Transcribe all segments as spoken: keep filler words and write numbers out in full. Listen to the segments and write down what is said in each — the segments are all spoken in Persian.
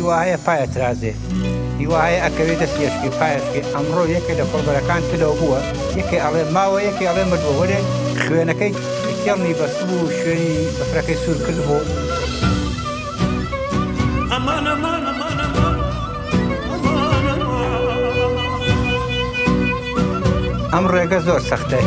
هیواهەیە پایە ترازێ هیواهەیە ئەکەوێت دەست لێشکی پایشکی ئەمڕۆ یەکێ لە کۆڵبەرەکان کردەوە بووە یەکێ ئەڵێ ماوە یەکێ ئەڵێ مردووە وەرێ خوێنەکەی کێڵنی بەستبوو و شوێنی بەفرەکەی سوور کرد بۆ ئەمان ئەمان ئەمان ئەم ڕێگە زۆر سەختە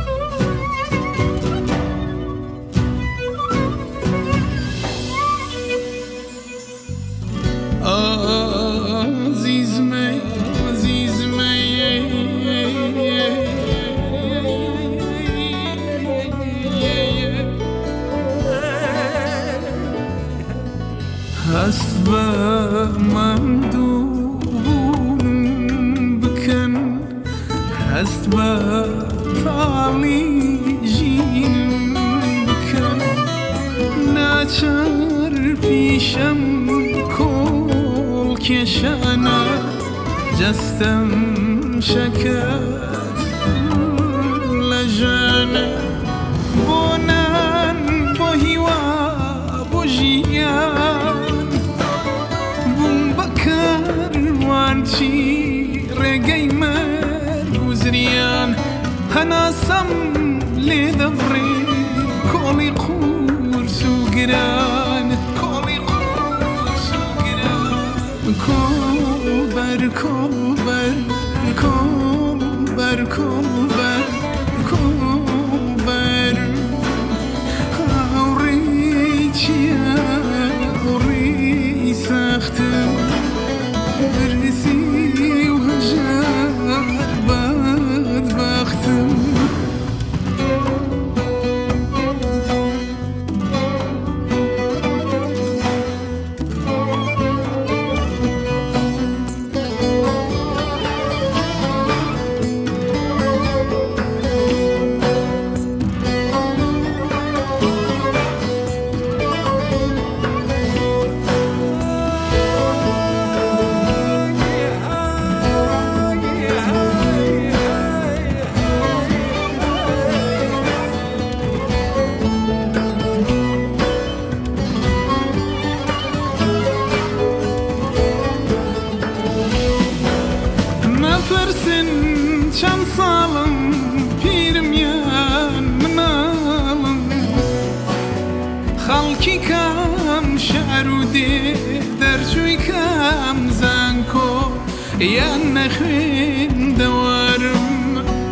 هست بە مندوون بکەن هەست بە تاڵی ژین بکەن ناچار پیشەم کۆڵ کێشانە جەستەم شەکەت لە ژانە بۆ نان بۆ هیوا بۆ ژیان وانچی ڕێگەی مەرگ و زریان هەناسەم لێ دەبڕێ کۆڵی قورس و گران کۆڵی قورس و گران کۆڵبەر کۆڵبەر کۆڵبەر کۆڵبەر کۆڵبەر هاوڕێی چییە هاوڕێی سەختم برسی و هەژار بەدبەختم چەند ساڵم پیرمیان مناڵم خەڵکی کام شار و دێ دەرچووی کام زانکۆ یان نەخوێندەوارم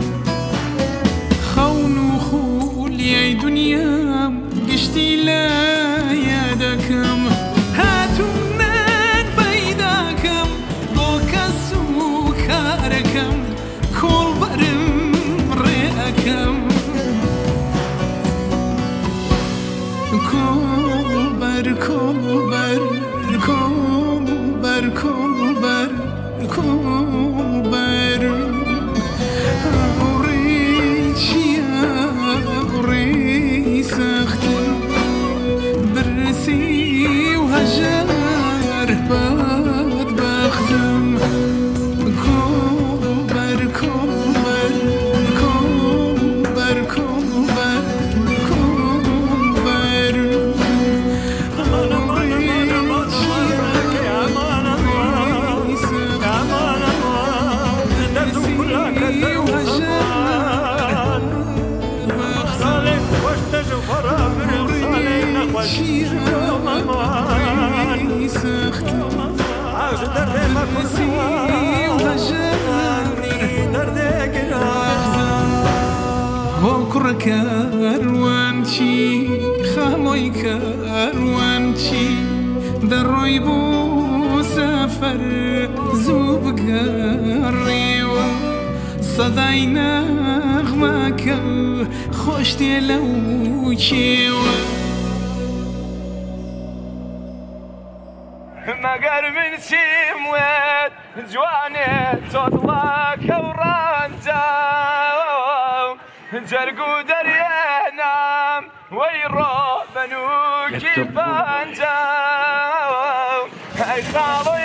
خەون و خولیای دونیام گشتی لە یادەکەم هاتوونەت پەیداکەم بۆ کەس و کارەکەم کۆڵبەرم ڕێەکەم کۆڵبەر کۆڵبەر کۆڵبەر کۆڵبەر کۆڵبەر هاوڕێی چییە هاوڕێی سەختم برسی و هەژار بەدبەختم کاروانچی خەمۆی کاروانچی دەڕۆی بۆ سەفەر زوو بگەڕێوە سەدای نەغمەکە خۆش دێ لەو کێوە مەگەر من چیم وێت جوانێت تۆ دڵەکە و ڕەنجە جەرگ و دەریێنام وەی ڕۆ بەنووکی پەنجە ئەی خاڵۆی